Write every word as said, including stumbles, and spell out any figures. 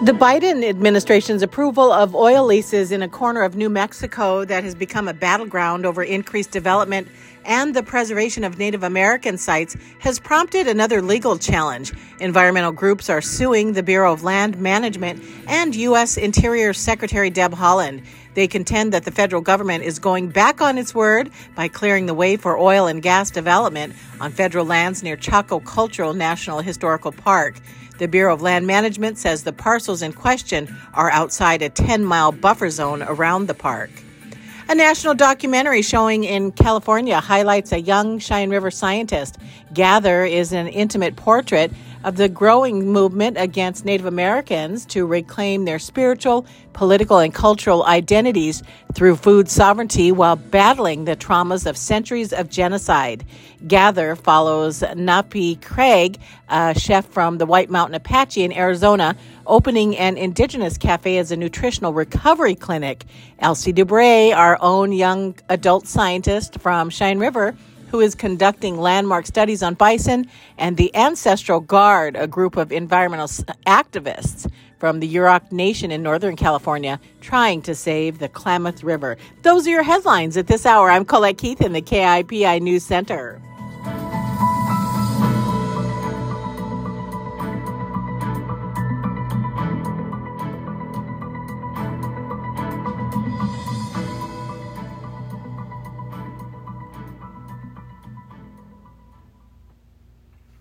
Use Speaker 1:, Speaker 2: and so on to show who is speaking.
Speaker 1: The Biden administration's approval of oil leases in a corner of New Mexico that has become a battleground over increased development and the preservation of Native American sites has prompted another legal challenge. Environmental groups are suing the Bureau of Land Management and U S Interior Secretary Deb Haaland. They contend that the federal government is going back on its word by clearing the way for oil and gas development on federal lands near Chaco Cultural National Historical Park. The Bureau of Land Management says the parcels in question are outside a ten-mile buffer zone around the park. A national documentary showing in California highlights a young Cheyenne River scientist. Gather is an intimate portrait of the growing movement against Native Americans to reclaim their spiritual, political, and cultural identities through food sovereignty while battling the traumas of centuries of genocide. Gather follows Napi Craig, a chef from the White Mountain Apache in Arizona, opening an indigenous cafe as a nutritional recovery clinic. Elsie Dubray, our own young adult scientist from Cheyenne River, who is conducting landmark studies on bison, and the Ancestral Guard, a group of environmental activists from the Yurok Nation in Northern California, trying to save the Klamath River. Those are your headlines at this hour. I'm Colette Keith in the K I P I News Center.